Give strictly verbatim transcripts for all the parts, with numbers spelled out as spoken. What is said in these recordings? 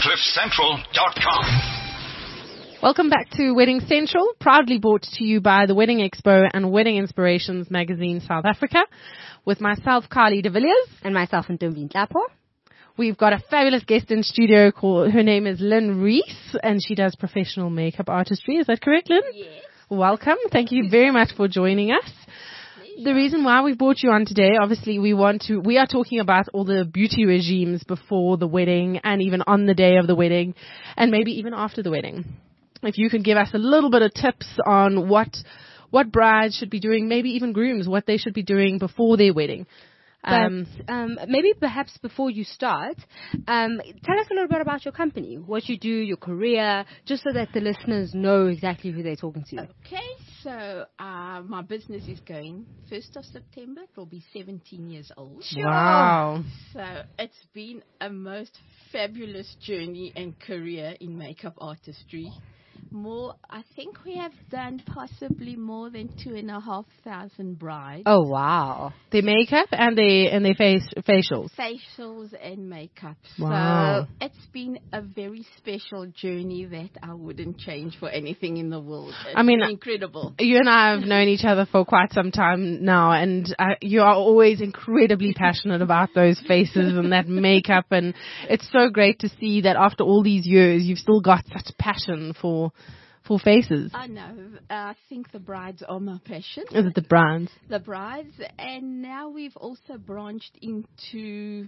cliff central dot com. Welcome back to Wedding Central, proudly brought to you by the Wedding Expo and Wedding Inspirations magazine South Africa, with myself, Carly de Villiers. And myself, Ntombi Nhlapo. We've got a fabulous guest in studio called, her name is Lynn Reese, and she does professional makeup artistry. Is that correct, Lynn? Yes. Welcome. Thank you very much for joining us. The reason why we brought you on today, obviously we want to, we are talking about all the beauty regimes before the wedding and even on the day of the wedding and maybe even after the wedding. If you could give us a little bit of tips on what, what brides should be doing, maybe even grooms, what they should be doing before their wedding. Um, but um, maybe perhaps before you start, um, tell us a little bit about your company, what you do, your career, just so that the listeners know exactly who they're talking to. Okay, so uh, my business is going first of September. It will be seventeen years old. Wow. So it's been a most fabulous journey and career in makeup artistry. More, I think we have done possibly more than two and a half thousand brides. Oh wow! Their makeup and their and their face facials, facials and makeup. Wow. So it's been a very special journey that I wouldn't change for anything in the world. It's I mean, incredible. You and I have known each other for quite some time now, and uh, you are always incredibly passionate about those faces and that makeup, and it's so great to see that after all these years, you've still got such passion for. For faces. I know. Uh, I think the brides are my passion. Is it the brides? The brides. And now we've also branched into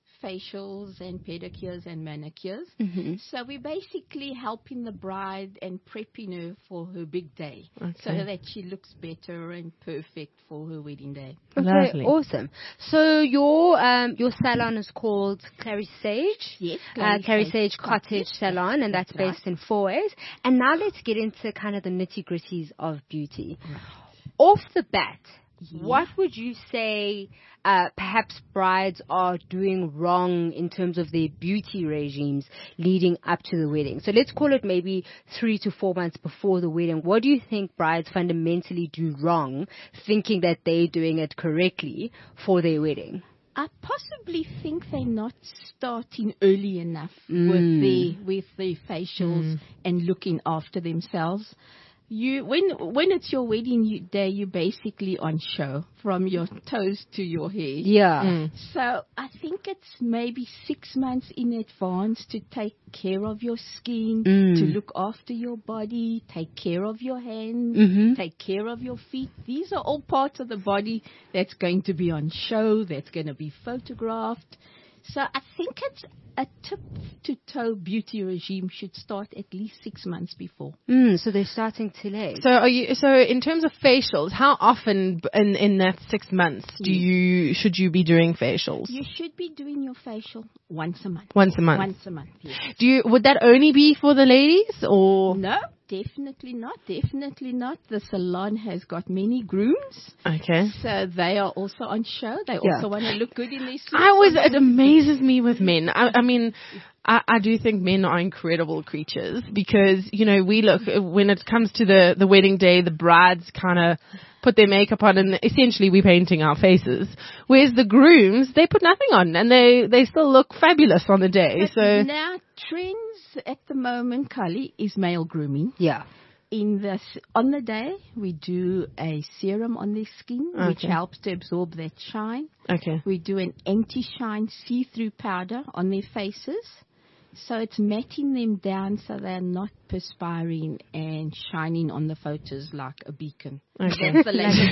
facials and pedicures and manicures. Mm-hmm. So we're basically helping the bride and prepping her for her big day. Okay. So that she looks better and perfect for her wedding day. Okay, Lovely. Awesome. So your um, your salon is called Clary Sage. Yes, Uh, Clary Sage Sage Cottage, Cottage. Salon, and that's That's based in Fourways. And now let's get into kind of the nitty-gritties of beauty. Off the bat, Yeah. what would you say uh, perhaps brides are doing wrong in terms of their beauty regimes leading up to the wedding? So let's call it maybe three to four months before the wedding. What do you think brides fundamentally do wrong, thinking that they're doing it correctly for their wedding? I possibly think they're not starting early enough Mm. with their with their facials Mm. and looking after themselves. You when when it's your wedding you, day, you're basically on show from your toes to your hair. Yeah. Mm. So I think it's maybe six months in advance to take care of your skin, Mm. to look after your body, take care of your hands, Mhm. take care of your feet. These are all parts of the body that's going to be on show, that's going to be photographed. So I think it's a tip-to-toe beauty regime should start at least six months before. Mm, so they're starting too late. So are you? So in terms of facials, how often b- in in that six months do Yes. you should you be doing facials? You should be doing your facial once a month. Once a month. Once a month, yes. Do you? Would that only be for the ladies or? No, definitely not. Definitely not. The salon has got many grooms, Okay. so they are also on show. They Yeah. also want to look good in their suits. I always, it amazes me with men. I, I mean, I, I do think men are incredible creatures because, you know, we look, when it comes to the, the wedding day, the brides kind of put their makeup on and essentially we're painting our faces. Whereas the grooms, they put nothing on and they, they still look fabulous on the day. But So now trends at the moment, Kali, is male grooming. Yeah. In the s- on the day, we do a serum on their skin, which Okay. helps to absorb that shine. okay. We do an anti-shine see-through powder on their faces. So it's matting them down so they're not perspiring and shining on the photos like a beacon. Okay. That's the latest.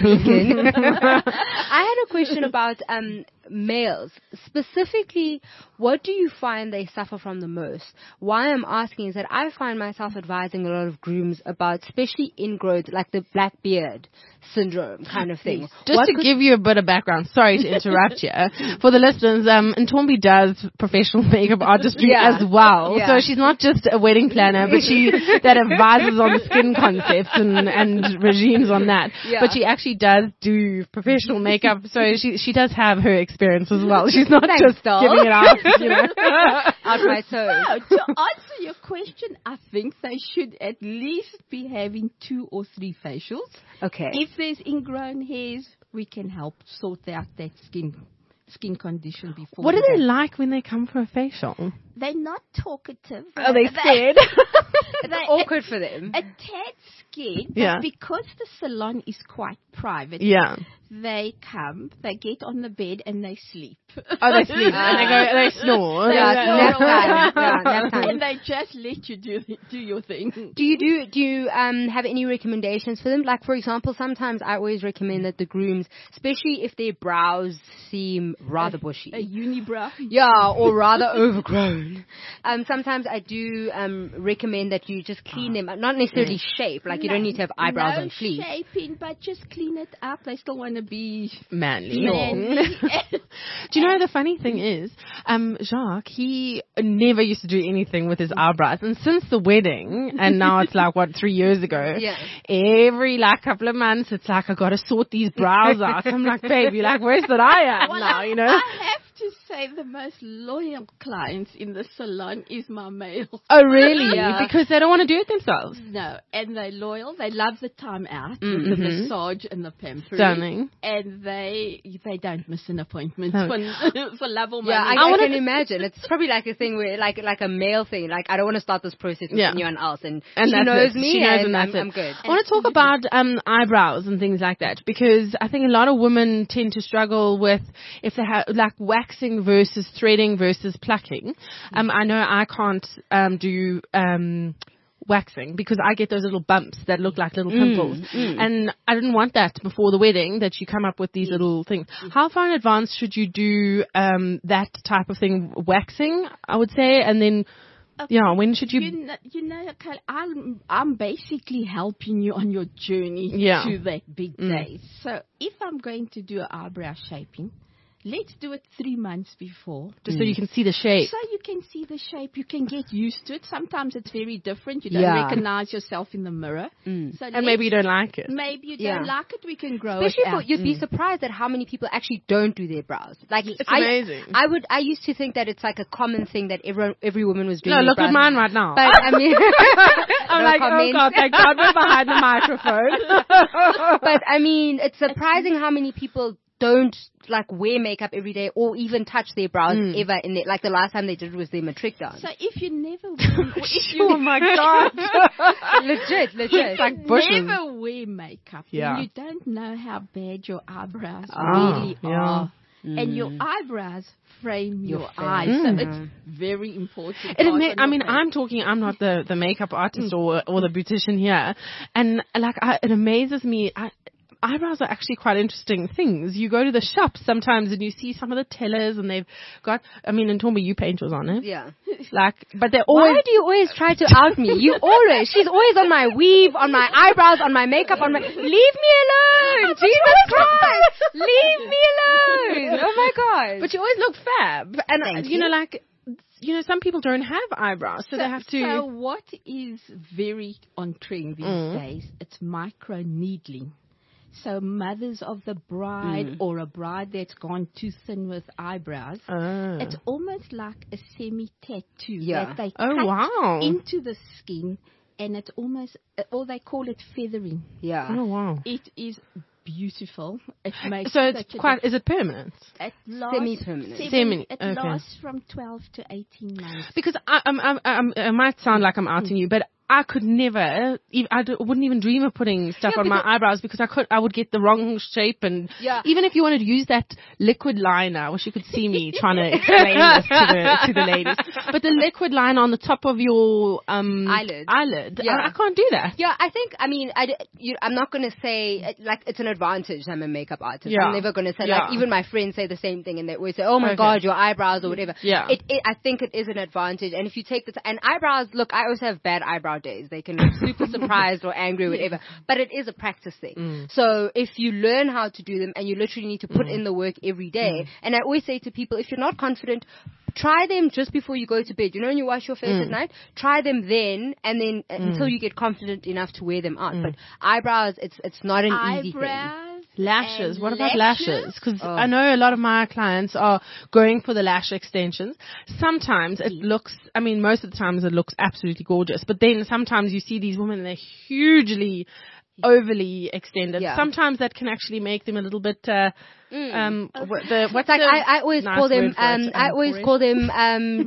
I had a question about um, males. Specifically, what do you find they suffer from the most? Why I'm asking is that I find myself advising a lot of grooms about, especially ingrowth, like the black beard syndrome kind of thing. Just What to could- give you a bit of background, sorry to interrupt you. For the listeners, um, Ntombi does professional makeup artistry Yeah. as well. Yeah. So she's not just a wedding planner, but she that advises on the skin concepts and, and regimes on that. Yeah. But she actually does do professional makeup, so she she does have her experience as well. She's not Thanks, just doll. giving it out, you know. out my toes. No, to answer your question, I think they should at least be having two or three facials. Okay. If there's ingrown hairs, we can help sort out that skin skin condition before. What the are they day. like when they come for a facial? they're not talkative. Are they scared? It's They- awkward for them. A tad scared, but Yeah. because the salon is quite private, Yeah. they come, they get on the bed and they sleep. Oh, they sleep and they go, they snore. Yeah, They nap snore time. away. Yeah, nap time. And they just let you do do your thing. Do you do do you um have any recommendations for them? Like for example, sometimes I always recommend that the grooms, especially if their brows seem rather bushy. A unibrow. Yeah, or rather overgrown. Um, sometimes I do um, recommend that you just clean them, not necessarily shape, like you don't need to have eyebrows no on sleeves. shaping, but just clean it up. They still want to be Manly. manly. Do you know the funny thing is, um, Jacques, he never used to do anything with his eyebrows, and since the wedding, and now it's like what three years ago, Yeah. every like couple of months, it's like I got to sort these brows out. I'm like, babe, you're like, where's that I am Well, now? I- You know? I have to say the most loyal clients in the salon is my male. Oh, really? Yeah. Because they don't want to do it themselves. No, and they're loyal. They love the time out, with Mm-hmm. the massage and the pampering. Stunning. And they they don't miss an appointment No. for, for love or money. Yeah, I, I I, wanna- can imagine. It's probably like a thing where, like, like a male thing. Like, I don't want to start this process with Yeah. anyone else, and, And she that's knows it. me, She knows and, and that's I'm, it. I'm good. I want to talk about um, eyebrows and things like that because I think a lot of women tend to struggle with if they have like waxing versus threading versus plucking. Um, I know I can't um, do um, waxing because I get those little bumps that look like little pimples, and I didn't want that before the wedding. That you come up with these little things. How far in advance should you do um, that type of thing, waxing? I would say, and then. Yeah, when should you? You know, you know okay, I'm I'm basically helping you on your journey Yeah. to that big day. So if I'm going to do an eyebrow shaping, let's do it three months before. Just so you can see the shape. So you can see the shape, you can get used to it. Sometimes it's very different. You don't Yeah. recognize yourself in the mirror. Mm. So And maybe you don't like it. maybe you Yeah. don't like it. We can grow Especially it for, out. you'd be surprised at how many people actually don't do their brows. Like, It's I, amazing. I would, I used to think that it's like a common thing that every every woman was doing. No, their look brows. at mine right now. But I mean, I'm no like, comment. oh God, thank God we're behind the microphone. But I mean, it's surprising how many people don't like wear makeup every day or even touch their brows Mm. ever. In their, like the last time they did was their matric dance. So if you never wear, if you Oh my God. legit, legit. It's like bushes. never wear makeup, Yeah. then you don't know how bad your eyebrows Ah, really yeah. are. And your eyebrows frame your, Your face. eyes, Mm. so it's very important. It part ama- on I your mean, face. I'm talking, I'm not the, the makeup artist or, or the beautician here. And like, I, it amazes me. I, eyebrows are actually quite interesting things. You go to the shops sometimes and you see some of the tellers and they've got, I mean, in Tomba, you paint yours on it. Yeah. Like, but they're Why always, do you always try to out me? You always, she's always on my weave, on my eyebrows, on my makeup, on my, leave me alone! Jesus Christ! Leave me alone! Oh my God. but you always look fab. And, uh, Thank you know, you. like, you know, some people don't have eyebrows, so, they have to. So what is very on trend these Mm. days? It's micro needling. So mothers of the bride Mm. or a bride that's gone too thin with eyebrows, Ah. it's almost like a semi-tattoo Yeah. that they Oh, cut wow. into the skin, and it's almost, or they call it feathering. Yeah. Oh, wow. It is beautiful. It makes So it's such a quite, is it permanent? It lasts Semi-permanent. seven- Semi- It okay. lasts from twelve to eighteen months. Because I, I'm, I'm, I'm, I might sound like I'm outing you, but I could never, ev- I d- wouldn't even dream of putting stuff Yeah, on my because- eyebrows because I could, I would get the wrong shape and Yeah. even if you wanted to use that liquid liner, I wish you could see me trying to explain this to the, to the ladies, but the liquid liner on the top of your, um, Eyelid. eyelid, Yeah. I, I can't do that. Yeah, I think, I mean, I, d- you, I'm not going to say, uh, like, it's an advantage I'm a makeup artist. Yeah. I'm never going to say, Yeah. like, even my friends say the same thing and they always say, oh my Okay. God, your eyebrows or whatever. Yeah. It, it, I think it is an advantage. And if you take the, t- and eyebrows, look, I also have bad eyebrow days. They can look super surprised or angry or whatever. But it is a practice thing. Mm. So if you learn how to do them and you literally need to put in the work every day, and I always say to people, if you're not confident, try them just before you go to bed. You know when you wash your face at night? Try them then and then uh, until you get confident enough to wear them out. But eyebrows, it's it's not an easy thing. Eyebrows. Lashes. and What about lashes? lashes? Because Oh. I know a lot of my clients are going for the lash extensions. Sometimes it looks, I mean, most of the times it looks absolutely gorgeous. But then sometimes you see these women and they're hugely overly extended. Yeah. Sometimes that can actually make them a little bit, uh, Mm. Um, what, the, what's Like the I, I always nice call them, word for it? um, I always for it? call them, um,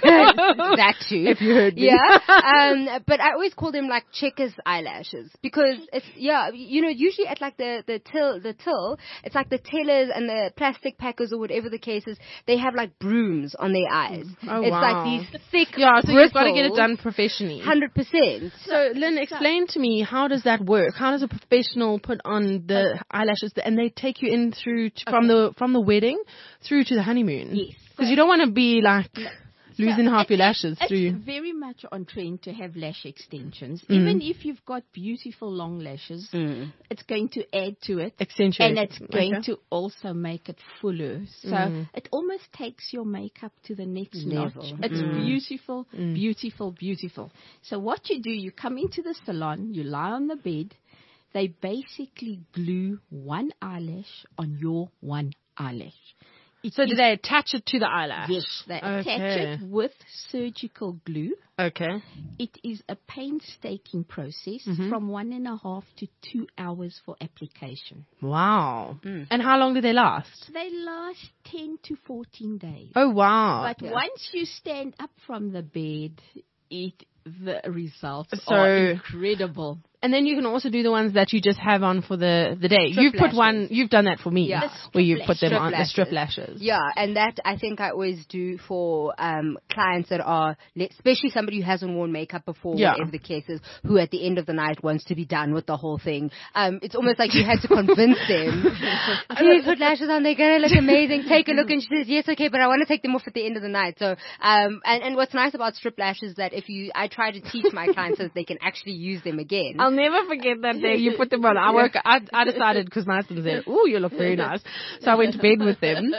that too. If you heard me. Yeah. Um, but I always call them like checkers eyelashes because it's, yeah, you know, usually at like the, the till, the till, it's like the tellers and the plastic packers or whatever the case is, they have like brooms on their eyes. Oh, it's wow. like these thick, Yeah, so you've got to get it done professionally. Hundred percent. So, Lynn, explain to me, how does that work? How does a professional put on the eyelashes, and they take you in through to, from the from the wedding through to the honeymoon? Yes. Because you don't want to be like losing So half it- your lashes it's through. very much on trend to have lash extensions. Mm. Even if you've got beautiful long lashes, Mm. it's going to add to it. Accentuate. And it's going Okay. to also make it fuller. So Mm. it almost takes your makeup to the next Level. notch. It's Mm. beautiful, Mm. beautiful, beautiful. So what you do, you come into the salon, you lie on the bed, they basically glue one eyelash on your one eyelash. It So is- do they attach it to the eyelash? Yes, they attach Okay. it with surgical glue. Okay. It is a painstaking process, Mhm. from one and a half to two hours for application. Wow. Mm. And how long do they last? They last ten to fourteen days. Oh, wow. But yeah. once you stand up from the bed, it the results So- are incredible. And then you can also do the ones that you just have on for the, the day. Strip you've put lashes. one, you've done that for me. Yeah. The strip Where you've put them Strip on, the lashes. strip lashes. Yeah, and that I think I always do for um, clients that are, especially somebody who hasn't worn makeup before, Yeah. whatever the case is, who at the end of the night wants to be done with the whole thing. Um, it's almost like you had to convince them. Please put lashes on, they're going to look amazing. Take a look. And she says, yes, okay, but I want to take them off at the end of the night. So, um, and, and what's nice about strip lashes is that if you, I try to teach my clients so that they can actually use them again. I'll never forget that day you put them on. I woke. I, I decided because my husband said, "Ooh, you look very nice," so I went to bed with them.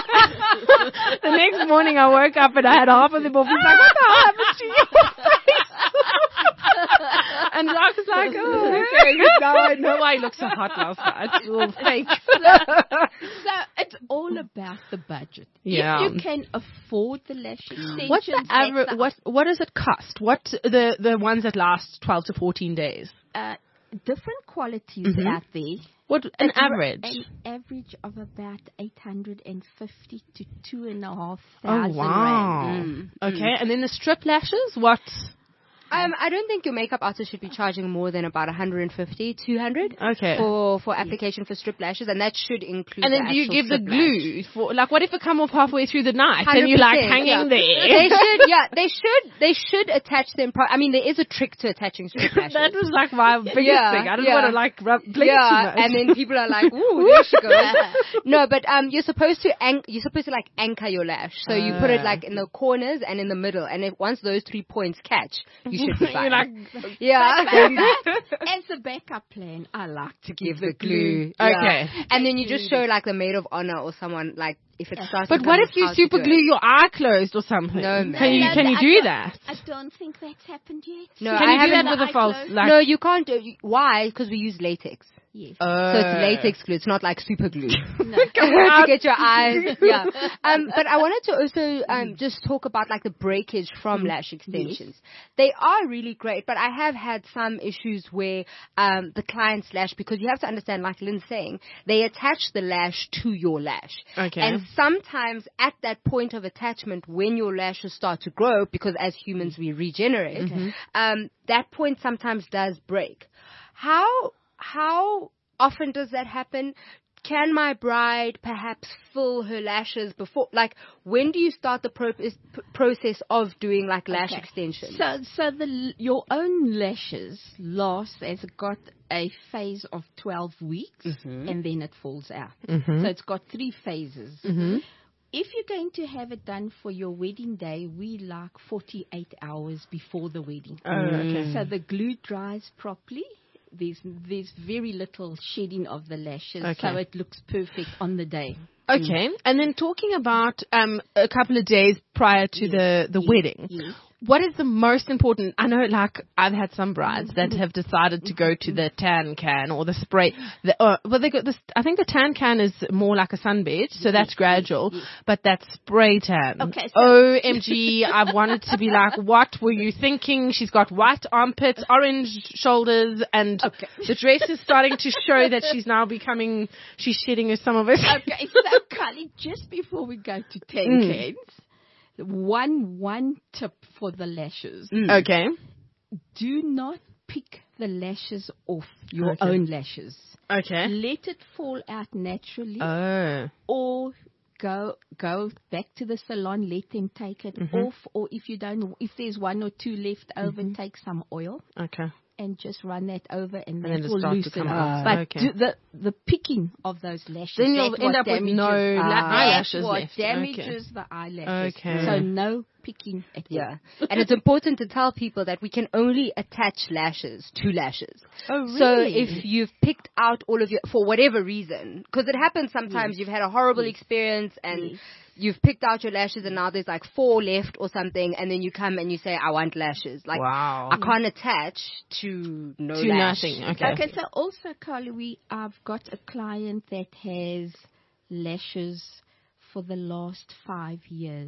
The next morning, I woke up and I had half of them off. He's like, "What the hell happened to your face?" And I was like, "Oh, okay." Now I know why he looks so hot last night. It's all fake. So it's all about the budget. Yeah. If you can afford the lash extensions, What's the that's average? the What What does it cost? What the the ones that last twelve to fourteen days? uh, different qualities Mhm. out there. What an It's r- average? An average of about eight hundred fifty to two and a half Oh thousand wow. rand. Mm. Okay, and then the strip lashes. What? Um, I don't think your makeup artist should be charging more than about one hundred fifty, two hundred Okay. for for application for strip lashes, and that should include. And then the do you actual give the strip lash. glue for, like, what if it come off halfway through the night and you're like one hundred hanging percent, yeah. there? They should, yeah, they should, they should attach them. Pro- I mean, there is a trick to attaching strip lashes. That was like my biggest Yeah, thing. I didn't yeah. want to like rub, play yeah, too much. and then people are like, "Ooh, there she goes." No, but um, you're supposed to an- you're supposed to like anchor your lash, so you put it Ah. like in the corners and in the middle, and if once those three points catch, you should be fine. You're like, yeah. As a backup plan, I like to Give give the the glue. glue. Okay. Yeah. And then you just show like the maid of honor or someone like if it starts. but to what come if you how to super do glue it. your eye closed or something? No, man. Can you No, can you I do don't- that? I don't think that's happened yet. No, Can I you do that haven't- with a false? Like, no, you can't. Do, why? Because we use latex. Yes. uh, So it's latex glue. It's not like super glue. No. to get your eyes. Yeah. Um, but I wanted to also um, just talk about like the breakage from lash extensions. They are really great, but I have had some issues where um, the client's lash, because you have to understand, like Lynn's saying, they attach the lash to your lash. Okay. And sometimes at that point of attachment, when your lashes start to grow, because as humans we regenerate, um, that point sometimes does break. How how often does that happen? Can my bride perhaps fill her lashes before? Like, when do you start the pro- p- process of doing like lash Okay. extensions? So, so the your own lashes last as it got a phase of twelve weeks, and then it falls out. Mhm. So it's got three phases. Mhm. If you're going to have it done for your wedding day, we like forty-eight hours before the wedding. Oh, okay. So the glue dries properly. There's there's very little shedding of the lashes, Okay. so it looks perfect on the day. Okay, and then talking about um, a couple of days prior to the, the Yes. wedding, Yes. what is the most important? I know, like, I've had some brides that have decided to go to the tan can or the spray. The, uh, well, they got this. I think the tan can is more like a sunbed, so that's gradual. But that spray tan. Okay, so- O M G! I've wanted to be like, what were you thinking? She's got white armpits, orange shoulders, and Okay. the dress is starting to show that she's now becoming. She's shedding some of it. Okay, so Carly, just before we go to ten Mm. cans, one one tip for the lashes: Okay. do not pick the lashes off your Okay. own lashes. Okay. Let it fall out naturally, Oh. or go go back to the salon. Let them take it Mm-hmm. off, or if you don't, if there's one or two left over, take some oil Okay. and just run that over, and, And that then it will starts to loosen come it. out. But Okay. do the the picking of those lashes, Then you'll that's end what up with damages- no la- that's eyelashes what left. damages the eyelashes. Okay. So no picking at all. Yeah. And it's important to tell people that we can only attach lashes to lashes. Oh, So really? if you've picked out all of your, for whatever reason, because it happens sometimes, you've had a horrible experience and Yes. you've picked out your lashes and now there's like four left or something, and then you come and you say, I want lashes. Like, Wow. I can't attach to no To lash. nothing. Okay. Okay, so also, Carly, we I've got a client that has lashes for the last five years.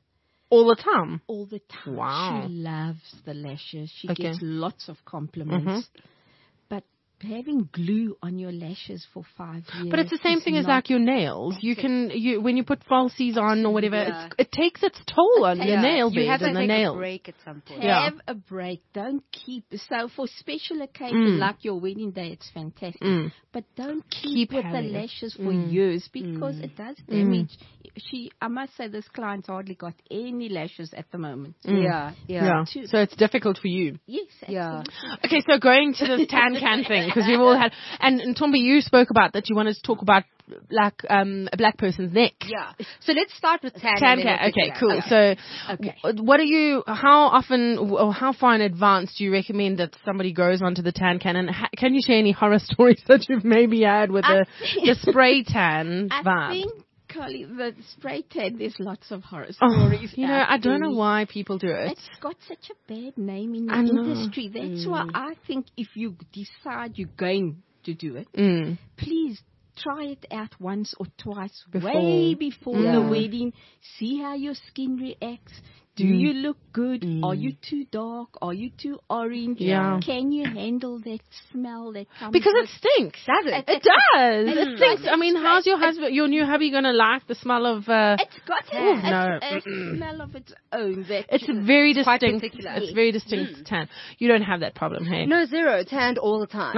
All the time. All the time. Wow. She loves the lashes. She Okay. gets lots of compliments. Mhm. But having glue on your lashes for five years. But it's the same is thing as not- like your nails. You can, you when you put falsies on or whatever, Yeah. it's, it takes its toll on takes- your Yeah, nail you bed have to and the take nail. a break at some point. Yeah. Have a break. Don't keep. So for special occasion Mm. like your wedding day, it's fantastic. Mm. But don't Keep keep, with having the it. lashes for Mm. years because Mm. it does damage. She, I must say, this client's hardly got any lashes at the moment. Mm. Yeah, yeah. Yeah. Too. So it's difficult for you. Yes, Yeah. absolutely. Okay, so going to this tan can thing, because we've all had, and, and Tombi, you spoke about that you wanted to talk about like um, a black person's neck. Yeah. So let's start with tan. Tan and then can. we'll Okay, get to cool. that. So, Okay. w- what are you? How often or how far in advance do you recommend that somebody goes onto the tan can? And ha- can you share any horror stories that you've maybe had with I the think- the spray tan I vibe? think, Carly, the spray tan, there's lots of horror Oh, stories. you know, out I don't know there. why people do it. It's got such a bad name in the I know. industry. That's why I think if you decide you're going to do it, Mm. please try it out once or twice, Before. way before Yeah. the wedding. See how your skin reacts. Do Mm. you look good? Mm. Are you too dark? Are you too orange? Yeah. Can you handle that smell that comes Because with it stinks. Does it? It does. It's It stinks. like I mean, it's how's your like- husband, your new hubby, going to like the smell of? Uh, It's got a, Ooh, a, no. a smell of its own. That it's very quite distinct. particular. It's very distinct tan. You don't have that problem, hey? No, zero. Tanned all the time.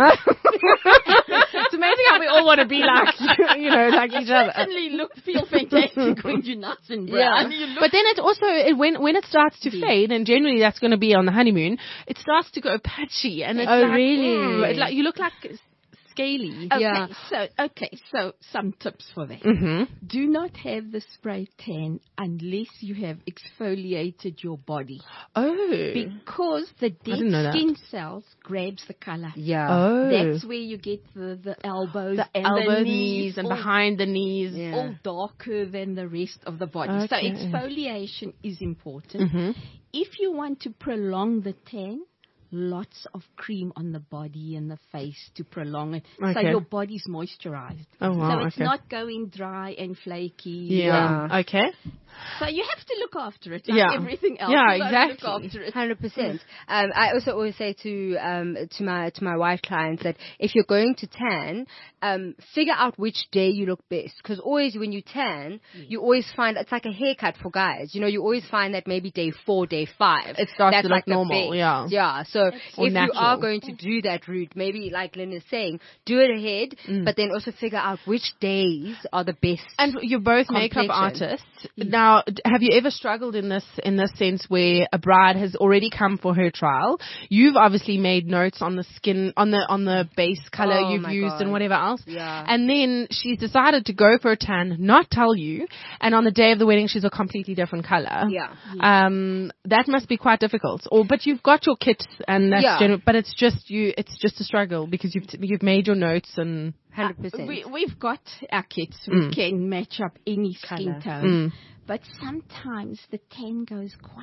It's amazing how we all want to be like, you know, like each other. certainly look feel fantastic when you're nice and brown. You look But then it also, it, when when it starts to fade, and generally that's going to be on the honeymoon, it starts to go patchy, and it's Oh, like, really? mm, it like you look like scaly. Okay, Yeah. so okay, so some tips for that. Mm-hmm. Do not have the spray tan unless you have exfoliated your body, Oh. because the didn't know dead that. skin cells grabs the color. Yeah. Oh. That's where you get the, the elbows the and elbows, the knees, and all, behind the knees. Yeah. all darker than the rest of the body. Okay. So exfoliation is important. Mm-hmm. If you want to prolong the tan, lots of cream on the body and the face to prolong it, so Okay. your body's moisturized. Oh, wow, so it's okay. not going dry and flaky. Yeah. Yeah. Okay. So you have to look after it, like Yeah. everything else. Yeah, You gotta exactly. Look after it. Hundred percent. Um, I also always say to um, to my to my wife clients that if you're going to tan, um, figure out which day you look best. Because always when you tan, you always find it's like a haircut for guys. You know, you always find that maybe day four, day five, It starts that's to look like the normal, best. yeah. Yeah. So Or if you natural. are going to do that route, maybe like Lynn is saying, do it ahead, but then also figure out which days are the best. And you're both makeup Complexion. artists. Now, d- have you ever struggled in this in this sense where a bride has already come for her trial? You've obviously made notes on the skin, on the on the base color Oh you've my used God. and whatever else. Yeah. And then she's decided to go for a tan, not tell you, and on the day of the wedding she's a completely different color. Yeah. Um, that must be quite difficult. Or but you've got your kit and that's Yeah. general, but it's just you. It's just a struggle because you've you've made your notes and. Hundred percent. We, we've got our kits. Mm. We can match up any skin Colour. tone. Mm. But sometimes the tan goes quite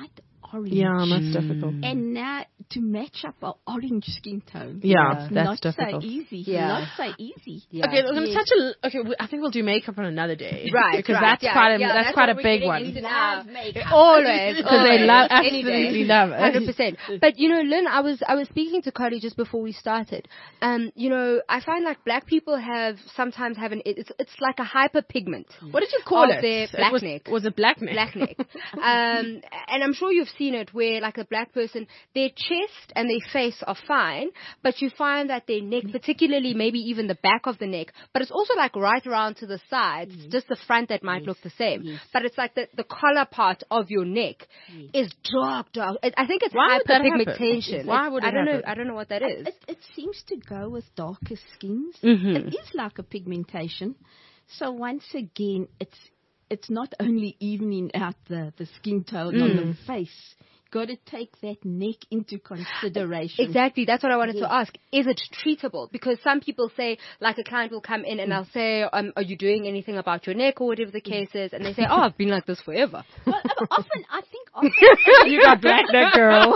orange. Yeah, that's difficult. And now to match up our orange skin tone. Yeah, it's that's not difficult. so easy. Yeah. Not so easy. Yeah. Okay, I'm gonna Yes. touch a. Okay, we- I think we'll do makeup on another day, Right, Because right, that's yeah, quite a yeah, that's, that's quite what a we're big getting one. into Love now. makeup. Always, Because they always, love any day. absolutely love it. Hundred percent. But you know, Lynn, I was I was speaking to Carly just before we started. Um, you know, I find like black people have sometimes have an it's it's like a hyperpigment. What did you call of it? their It black was, neck. was it black neck? Black neck. um, and I'm sure you've seen it where like a black person, their chest and their face are fine, but you find that their neck, particularly maybe even the back of the neck, but it's also like right around to the sides, just the front that might look the same. Yes. But it's like the, the collar part of your neck is dark, dark. I I think it's Why would that happen? hyperpigmentation. Why It's- would I it don't know. happen? I don't know what that is. It, it seems to go with darker skins. Mhm. It is like a pigmentation. So once again, it's it's not only evening out the, the skin tone on the face. Got to take that neck into consideration. Exactly. That's what I wanted Yes. to ask. Is it treatable? Because some people say, like a client will come in and I'll say, um, are you doing anything about your neck or whatever the case is? And they say, oh, I've been like this forever. Well, uh, often, I think often, You got black neck, girl.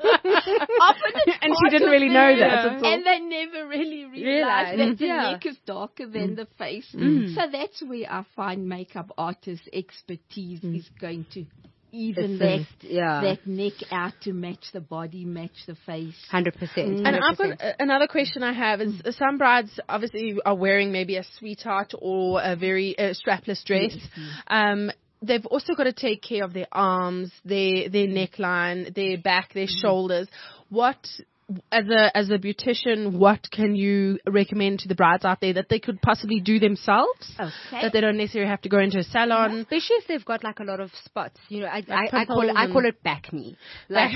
often it's And she part didn't of really know their- that at all. And they never really Realize, realize that the yeah. neck is darker than the face. So that's where I find makeup artists' expertise is going to even that, Assist, yeah. that neck out to match the body, match the face. Hundred percent. And I've got uh, another question I have is uh, some brides obviously are wearing maybe a sweetheart or a very uh, strapless dress. Um, they've also got to take care of their arms, their their neckline, their back, their shoulders. What as a as a beautician, what can you recommend to the brides out there that they could possibly do themselves? Okay. That they don't necessarily have to go into a salon. Especially if they've got like a lot of spots, you know, I, Like I, I call it, I pimples call it back knee. Like,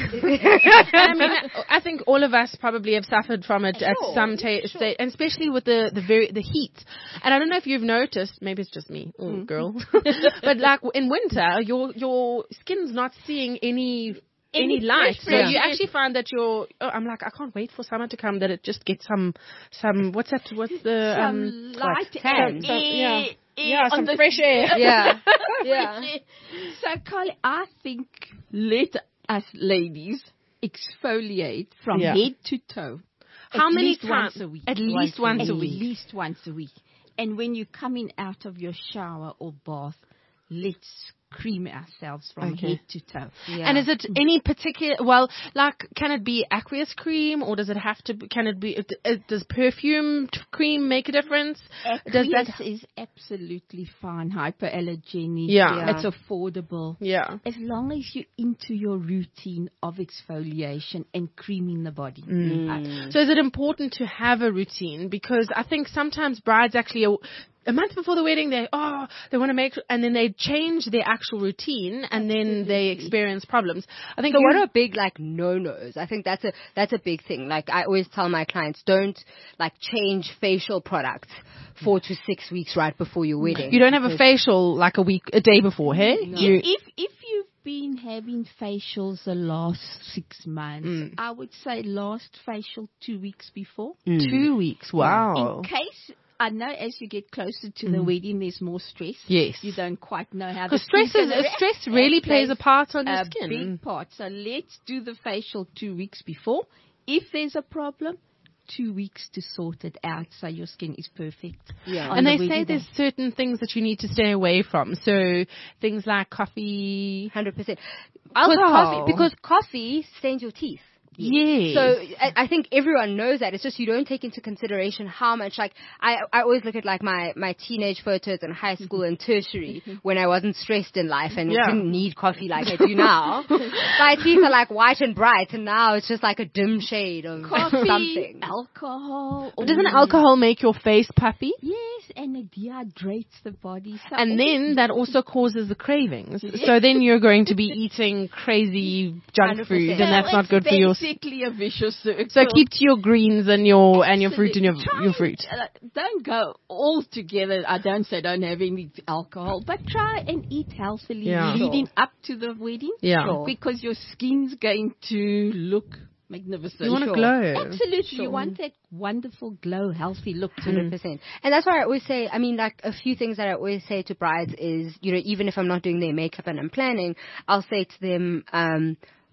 I mean, I think all of us probably have suffered from it at Sure, some ta- sure. stage, and especially with the the very the heat. And I don't know if you've noticed, maybe it's just me, oh, girl, but like in winter, your your skin's not seeing any. Any Any light, fresh so Yeah. you actually find that you're. Oh, I'm like, I can't wait for summer to come. That it just gets some, some. What's that? What's the Some um? light tan. some- yeah, air- yeah, air some on the- fresh air. yeah, yeah. So, Carly, I think let us ladies exfoliate from Yeah. head to toe. How At many least times? Once a week. At least once a At week. least once a week. And when you're coming out of your shower or bath, let's cream ourselves from Okay. head to toe. Yeah. And is it any particular? Well, like, can it be aqueous cream, or does it have to? be- Can it be? uh, Does perfume t- cream make a difference? Does Aqueous that? is absolutely fine, hypoallergenic. Yeah. Yeah. It's affordable. Yeah. As long as you're into your routine of exfoliation and creaming the body. Mm. So is it important to have a routine? Because I think sometimes brides actually. A, a month before the wedding, they oh they want to make, and then they change their actual routine, and then they experience problems. I think. So you- what are big like no-nos? I think that's a that's a big thing. Like I always tell my clients, don't like change facial products four to six weeks right before your wedding. you don't have a facial like a week, a day before, hey? You, If if you've been having facials the last six months, Mm. I would say last facial two weeks before. two weeks. Wow. In case I know as you get closer to the wedding, there's more stress. Yes. You don't quite know how. Because the stress skin's is gonna stress react. really It plays a part on your a skin. big part. So let's do the facial two weeks before. If there's a problem, two weeks to sort it out so your skin is perfect. Yeah. on And the they wedding say day. there's certain things that you need to stay away from. So things like coffee. Hundred percent. Alcohol. Coffee, because coffee stains your teeth. Yes. So I, I think everyone knows that. It's just you don't take into consideration how much. Like I, I always look at like my my teenage photos in high school and tertiary when I wasn't stressed in life and Yeah. didn't need coffee like I do now. My teeth are like white and bright, and now it's just like a dim shade of coffee, something. alcohol. But doesn't or- alcohol make your face puffy? Yes, and it dehydrates the body. So And then that also causes the cravings. So then you're going to be eating crazy junk one hundred percent. food, and that's So not good for your. It's basically a vicious circle. So keep to your greens and your and your fruit and your Try your fruit. and, uh, don't go all together. I don't say don't have any alcohol, but try and eat healthily Yeah. leading up to the wedding. Yeah. Sure. Because your skin's going to look magnificent. You want to Sure. glow. Absolutely. You want that wonderful glow, healthy look to Hundred it. percent, and that's why I always say. I mean, like a few things that I always say to brides is, you know, even if I'm not doing their makeup and I'm planning, I'll say to them, um,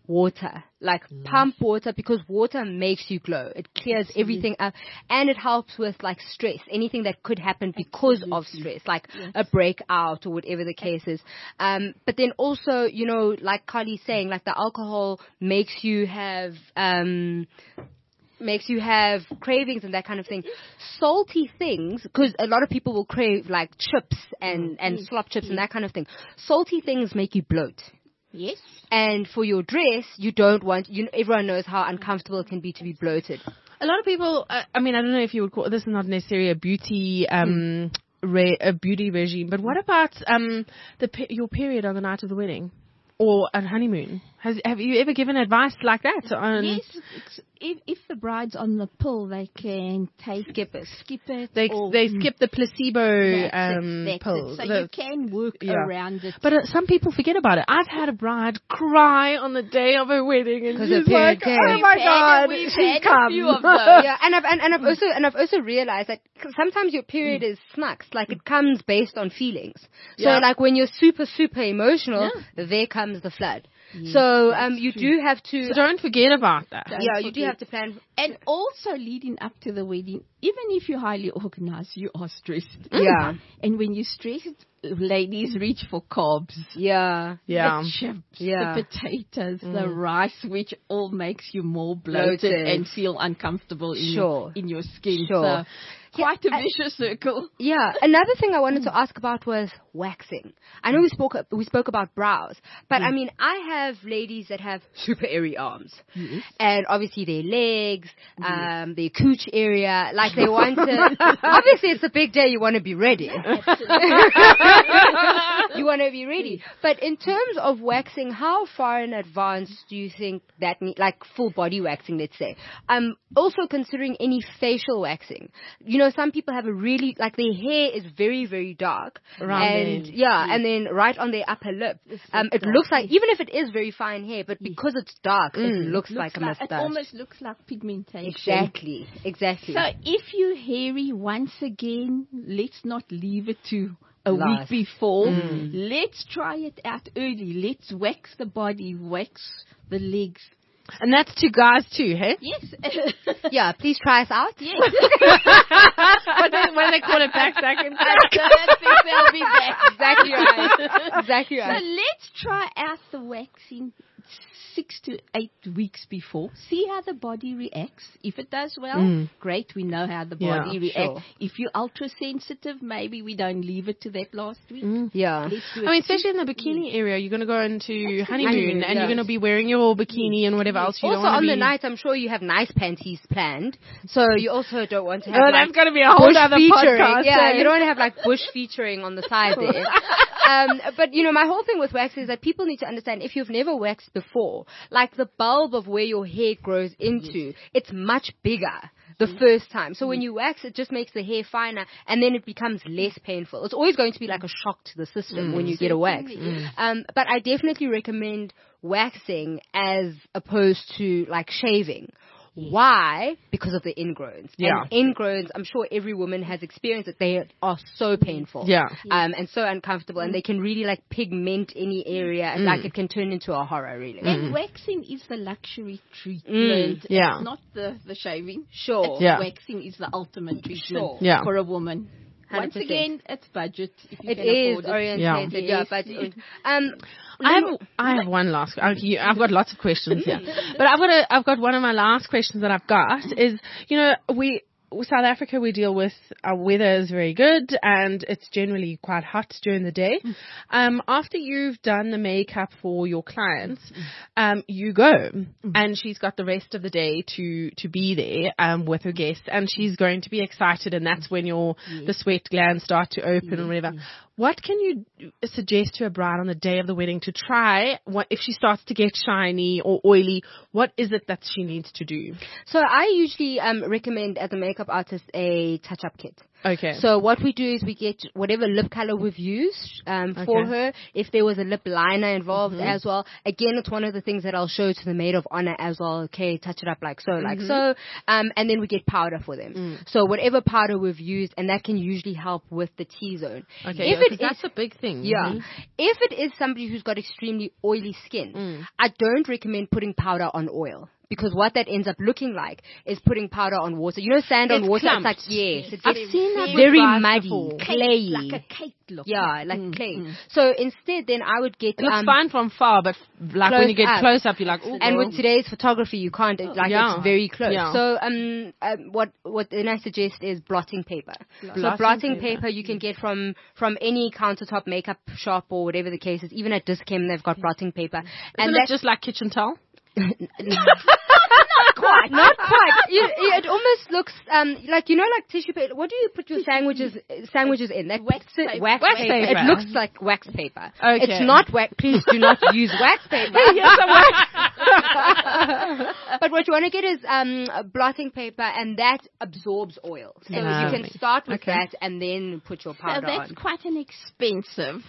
water. Like pump water, because water makes you glow. It clears everything up, and it helps with like stress, anything that could happen because of stress, like Yes. a breakout or whatever the case is. Um, but then also, you know, like Carly's saying, like the alcohol makes you have um, makes you have cravings and that kind of thing. Salty things, because a lot of people will crave like chips and and slop chips and that kind of thing. Salty things make you bloat. Yes. And for your dress, you don't want, you know, everyone knows how uncomfortable it can be to be bloated. A lot of people, uh, I mean, I don't know if you would call this is not necessarily a beauty, um, re- a beauty regime, but what about um, the pe- your period on the night of the wedding or a honeymoon? Has have you ever given advice like that? On Yes, it's, if if the bride's on the pill, they can take Skip it. skip it. They or, they skip the placebo That's it, um, that's it. pills. So The- you can work yeah. around it. But uh, some people forget about it. I've had a bride cry on the day of her wedding, and 'Cause she's her period like, came. "Oh my We've had- god, we've she's had a come." few of those. Yeah, and I've and, and I've also and I've also realized that sometimes your period is snacks, like it comes based on feelings. So Yeah. like when you're super super emotional, there comes the flood. so um, you do have to. So don't forget about that. Don't yeah, you do forget. have to plan. And also leading up to the wedding, even if you're highly organized, you are stressed. Yeah, And when you're stressed, ladies reach for carbs. yeah, Yeah. The chips, Yeah. the potatoes, the rice, which all makes you more bloated, Bloated. and feel uncomfortable in, Sure. your, in your skin. Sure. So quite a I- vicious circle. yeah. Another thing I wanted to ask about was waxing. I know we spoke we spoke about brows, but I mean I have ladies that have super airy arms, and obviously their legs, um, their cooch area. Like they want to. Obviously, it's a big day. You want to be ready. You want to be ready. But in terms of waxing, how far in advance do you think that, ne- like full body waxing, let's say? Um, also considering any facial waxing. You know, some people have a really, like their hair is very, very dark. Around and there. yeah, and then right on their upper lip. Um, it looks like, even if it is very fine hair, but because it's dark, it looks, like a Looks like- mustache. It almost looks like pigmentation. Exactly, exactly. So if you're hairy, once again, let's not leave it to a Last. week before. Let's try it out early. Let's wax the body, wax the legs. And that's to guys too, hey? Yes. yeah, please try us out. Yes. But then when they call it back, back and back. So I think they'll be back. Exactly right. Exactly So right. let's try out the waxing six to eight weeks before. See how the body reacts. If it does well, great. We know how the Yeah, body reacts. sure. If you're ultra sensitive, maybe we don't leave it to that last week. Yeah. Let's do it I mean, especially in the bikini area, you're going to go into honeymoon, Honeymoon, and yeah. you're going to be wearing your bikini and whatever else you Also don't want on to be. the night, I'm sure you have nice panties planned, so you also don't want to have Oh, like that's going to be a whole bush other featuring. podcast. Yeah, eh? you don't want to have like bush featuring on the side there. um, but you know, my whole thing with wax is that people need to understand, if you've never waxed before, like the bulb of where your hair grows into, it's much bigger the first time. So when you wax, it just makes the hair finer, and then it becomes less painful. It's always going to be like a shock to the system when you get a wax. Um, but I definitely recommend waxing as opposed to like shaving. Why? Because of the ingrowns. Yeah. And ingrowns, I'm sure every woman has experienced it. They are so painful. Yeah. Um, and so uncomfortable, and they can really like pigment any area, and like it can turn into a horror, really. And waxing is the luxury treatment. Yeah. It's not the, the shaving. Sure. It's Yeah. Waxing is the ultimate treatment Sure. Yeah. for a woman. one hundred Once percent. again, it's budget. If you It can is afford it. orientated, yeah. Yes. but um, I have I have one last. I- you- I've got lots of questions here, but I've got a I've got one of my last questions that I've got is, you know, we. South Africa, we deal with our weather is very good, and it's generally quite hot during the day. Um, after you've done the makeup for your clients, um, you go, and she's got the rest of the day to to be there um, with her guests, and she's going to be excited, and that's when your the sweat glands start to open or whatever. What can you suggest to a bride on the day of the wedding to try? What if she starts to get shiny or oily? What is it that she needs to do? so I usually um recommend as a makeup artist a touch-up kit. Okay. So what we do is we get whatever lip color we've used um, for Okay. her. If there was a lip liner involved Mm-hmm. as well, again, it's one of the things that I'll show to the maid of honor as well. Okay, touch it up like so, like Mm-hmm. so. Um, and then we get powder for them. Mm. So whatever powder we've used, and that can usually help with the T-zone. Okay. If yeah, it 'cause is that's a big thing. yeah. Mhm. If it is somebody who's got extremely oily skin, Mm. I don't recommend putting powder on oil. Because what that ends up looking like is putting powder on water. You know, sand on It's water. clumped. It's like yes, it I've gets seen that with very brides muddy, before. clayey. Like a cake look. Yeah, like Mm, clay. mm. So instead, then I would get It looks um, fine from far, but like when close you get up. close up, you're like, oh, and girl. with today's photography, you can't like Yeah. it's very close. Yeah. So um, um, what what then I suggest is blotting paper. So Blotting blotting paper. paper you can get from from any countertop makeup shop or whatever the case is. Even at Dischem, they've got blotting paper. Isn't and it that- just like kitchen towel? not quite, not quite. You, you- it almost looks um like you know, like tissue paper. What do you put your sandwiches sandwiches in? That Wax wax, paper. wax, Wax paper. paper. It looks like wax paper. Okay. It's not wax. Please do not use wax paper. Yes, a wax. But what you want to get is um blotting paper, and that absorbs oil. So Ah. you can start with Okay. that and then put your So powder that's on. quite an expensive.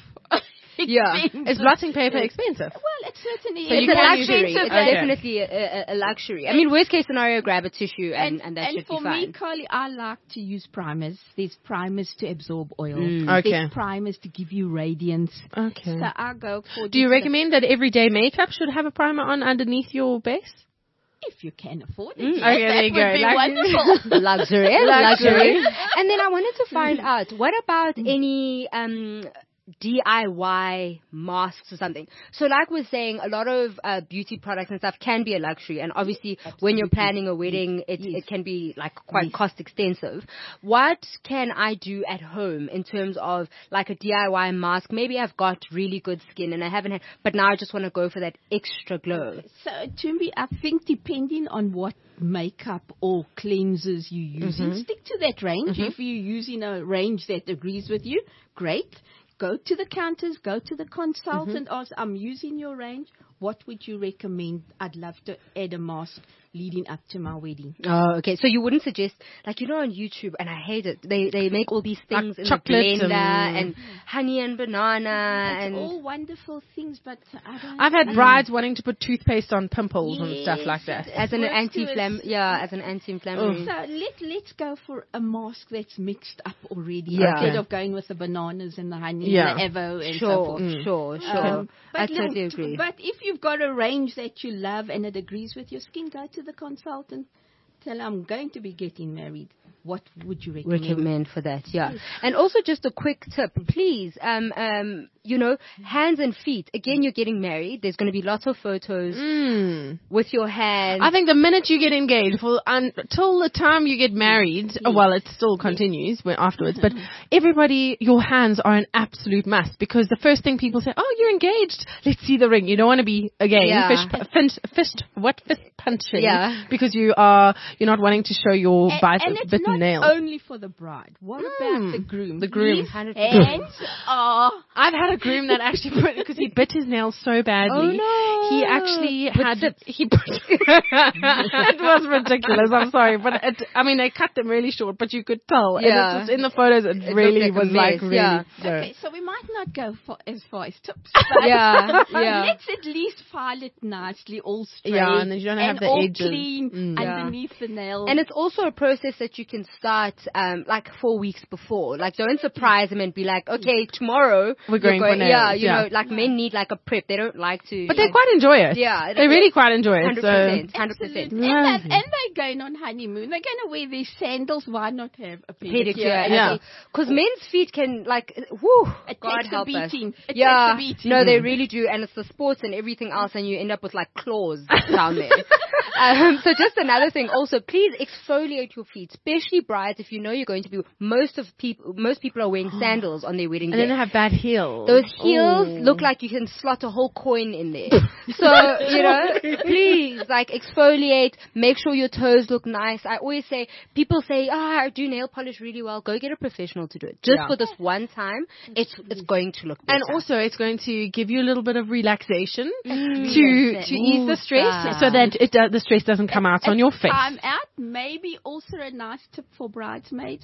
Yeah. expensive- Is blotting paper expensive? Well, it certainly So is. you It's a can use it. luxury. It's Okay. definitely a, a, a luxury. I mean, worst case scenario, grab a tissue and, and, that and should for be fine. me, Carly, I like to use primers. There's primers to absorb oil. Mm. Okay. There's primers to give you radiance. Okay. So I go for. Do you just the- recommend that everyday makeup should have a primer on underneath your base? if you can afford it? Mm. yes, Okay, that there you would go. be Like- wonderful. Luxury, Luxury. luxury. And then I wanted to find out, what about any um, D I Y masks or something? So like we're saying, a lot of uh, beauty products and stuff can be a luxury. And obviously, when you're planning a wedding, it, Yes. it can be like quite Yes. cost extensive. What can I do at home in terms of like a D I Y mask? Maybe I've got really good skin and I haven't had, but now I just want to go for that extra glow. So to me, I think depending on what makeup or cleansers you're using, stick to that range. If you're using a range that agrees with you, great. Go to the counters, go to the consultant, ask, I'm using your range. What would you recommend? I'd love to add a mask leading up to my wedding. Oh, okay. So you wouldn't suggest, like, you know, on YouTube, and I hate it, they they make all these things Like in chocolate the blender and- and honey and banana It's and all wonderful things, but I don't I've had know. brides wanting to put toothpaste on pimples and stuff Yes, like that. it's as an works to anti-flam, its- yeah, as an anti-inflammatory. So let let's go for a mask that's mixed up already Yeah. instead Okay. of going with the bananas and the honey Yeah. and the avo and so Sure, forth. Mm. sure, sure. Um, I look, totally agree. But if you've got a range that you love and it agrees with your skin, go to the consultant. Tell them, I'm going to be getting married. What would you recommend? Recommend for that, yeah. And also just a quick tip, please, um, um, you know, hands and feet. Again, you're getting married. There's going to be lots of photos Mm. with your hands. I think the minute you get engaged, for until the time you get married, uh, well, it still continues when- afterwards. But everybody, your hands are an absolute must because the first thing people say, "Oh, you're engaged. Let's see the ring." You don't want to be again Yeah. fish, pu- fin- fist, what fist punching? Yeah. Because you are you're not wanting to show your And, bite, and it's bitten not nails. only for the bride. What Mm. about the groom? The groom. His one hundred percent. hands are... I've had a groom that actually put because he bit his nails so badly. Oh, no. He actually With had tips. he. It was ridiculous. I'm sorry, but it, I mean they cut them really short, but you could tell. And Yeah. it's just in the photos, it, It really looked like a was like mess, really. yeah. so- Okay, so we might not go for, as far as tips. But Yeah, yeah. Let's at least file it nicely, all straight. Yeah, and then you don't have and the all edges. clean Mm. Yeah. underneath the nails. And it's also a process that you can start um, like four weeks before. Like, don't surprise them and be like, okay, tomorrow We're going you're for nails, Yeah, you yeah. know, like men need like a prep. They don't like to. But they quite enjoy it. Yeah, they really quite enjoy it. Hundred So percent, hundred Absolutely. percent. And, Lovely. that, and they're going on honeymoon. They're going to wear their sandals. Why not have a pedicure? Pedicure, Yeah. Because men's feet can like, whoo, It God takes a help us. beating. It yeah, takes a beating. no, they really do, and it's the sports and everything else, and you end up with like claws down there. um, so just another thing, also, please exfoliate your feet, especially brides. If you know you're going to be, most of people, most people are wearing sandals on their wedding and day. then they have bad heels. Those heels Ooh. look like you can slot a whole coin in there. So, you know, please, like, exfoliate, make sure your toes look nice. I always say, people say, ah, I do nail polish really well. Go get a professional to do it. Just Yeah. for this one time, it's it's going to look better. And also, it's going to give you a little bit of relaxation Mm. to Yes. to ease the stress, Ooh, so that it do, the stress doesn't come out on your face. Time out. Maybe also a nice tip for bridesmaids.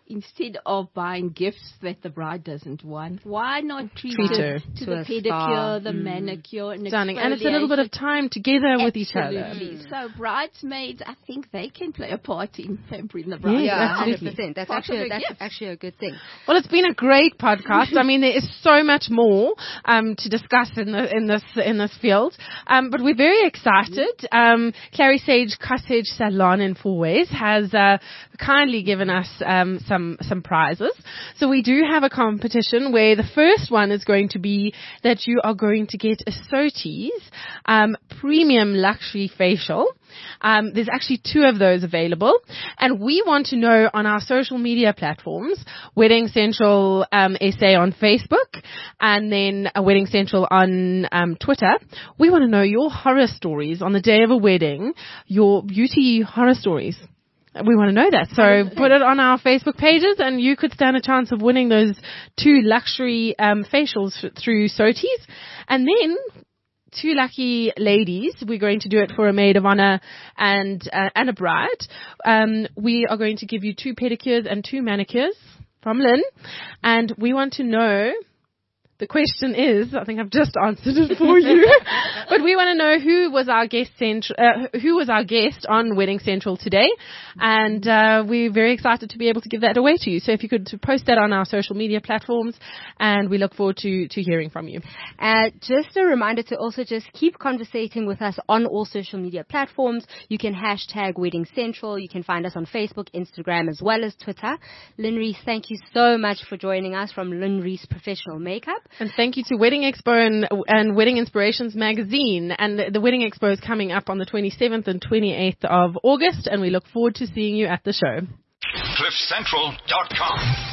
instead of buying gifts that the bride doesn't want, why not treat, Treat her her. to, To the a pedicure, spa. the Mm. manicure, and Stunning. And it's a little bit of time together with each other. Absolutely. So bridesmaids, I think they can play a part in pampering the bride. Yes, Yeah, absolutely. one hundred percent. That's Part actually of a that's gift. actually a good thing. Well, it's been a great podcast. I mean, there is so much more um, to discuss in the in this in this field, um, but we're very excited. Um, Clary Sage Cottage Salon in Four Ways has uh, kindly given us um, some some prizes. So we do have a competition where the first one is going to be that you are going to get a Sotis um, premium luxury facial. Um, there's actually two of those available, and we want to know on our social media platforms, Wedding Central um, S A on Facebook, and then uh, Wedding Central on um, Twitter. We want to know your horror stories on the day of a wedding, your beauty horror stories. We want to know that. So put it on our Facebook pages, and you could stand a chance of winning those two luxury um, facials through Sotis. And then two lucky ladies, we're going to do it for a maid of honor and uh, and a bride. Um, we are going to give you two pedicures and two manicures from Lynn. And we want to know, the question is, I think I've just answered it for you, but we want to know who was our guest cent- uh, who was our guest on Wedding Central today, and uh, we're very excited to be able to give that away to you. So if you could post that on our social media platforms, and we look forward to, to hearing from you. Uh, just a reminder to also just keep conversating with us on all social media platforms. You can hashtag Wedding Central. You can find us on Facebook, Instagram, as well as Twitter. Lynn Reese, thank you so much for joining us from Lynn Reese Professional Makeup. And thank you to Wedding Expo and, and Wedding Inspirations magazine. And the, the Wedding Expo is coming up on the twenty-seventh and twenty-eighth of August, and we look forward to seeing you at the show. cliff central dot com